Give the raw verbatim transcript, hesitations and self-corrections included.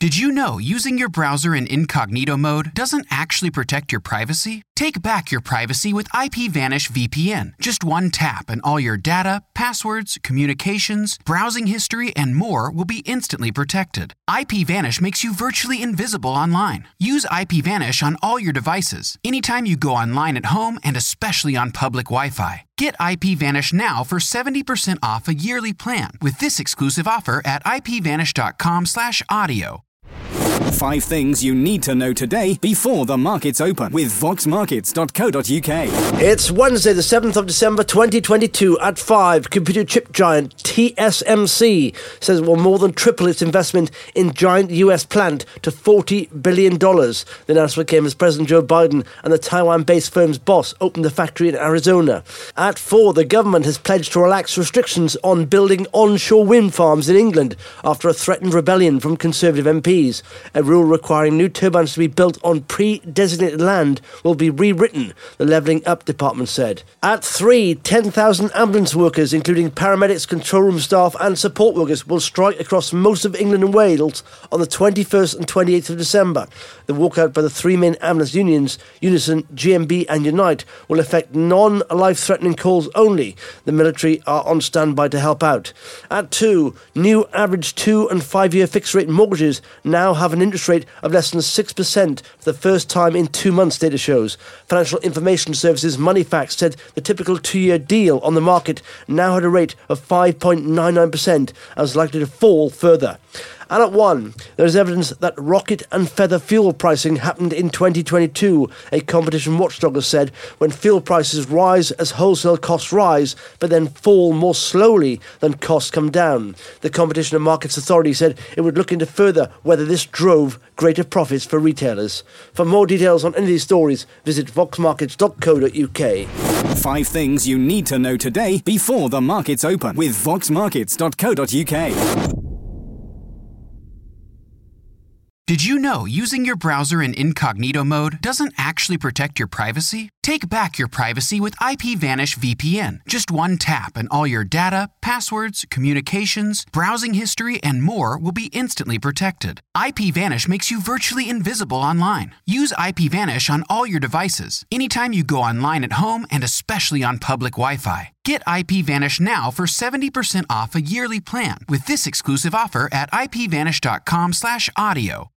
Did you know using your browser in incognito mode doesn't actually protect your privacy? Take back your privacy with IPVanish V P N. Just one tap and all your data, passwords, communications, browsing history, and more will be instantly protected. IPVanish makes you virtually invisible online. Use IPVanish on all your devices, anytime you go online at home and especially on public Wi-Fi. Get IPVanish now for seventy percent off a yearly plan with this exclusive offer at ipvanish.com slash audio. Five things you need to know today before the markets open with vox markets dot co dot uk. It's Wednesday, the seventh of December, twenty twenty-two. At five, computer chip giant T S M C says it will more than triple its investment in giant U S plant to forty billion dollars. The announcement came as President Joe Biden and the Taiwan-based firm's boss opened the factory in Arizona. At four, the government has pledged to relax restrictions on building onshore wind farms in England after a threatened rebellion from Conservative M Ps. A rule requiring new turbines to be built on pre-designated land will be rewritten, the Levelling Up department said. At three, ten thousand ambulance workers, including paramedics, control room staff and support workers, will strike across most of England and Wales on the twenty-first and twenty-eighth of December. The walkout by the three main ambulance unions, Unison, G M B and Unite, will affect non-life-threatening calls only. The military are on standby to help out. At two, new average two- and five-year fixed-rate mortgages now have an interest rate of less than six percent for the first time in two months, data shows. Financial Information Services Moneyfacts said the typical two-year deal on the market now had a rate of five point nine nine percent and was likely to fall further. And at one, there is evidence that rocket and feather fuel pricing happened in twenty twenty-two. A competition watchdog has said when fuel prices rise as wholesale costs rise, but then fall more slowly than costs come down. The Competition and Markets Authority said it would look into further whether this drove greater profits for retailers. For more details on any of these stories, visit vox markets dot co dot uk. Five things you need to know today before the markets open with vox markets dot co dot uk. Did you know using your browser in incognito mode doesn't actually protect your privacy? Take back your privacy with IPVanish V P N. Just one tap and all your data, passwords, communications, browsing history, and more will be instantly protected. IPVanish makes you virtually invisible online. Use IPVanish on all your devices, anytime you go online at home and especially on public Wi-Fi. Get IPVanish now for seventy percent off a yearly plan with this exclusive offer at ipvanish.com slash audio.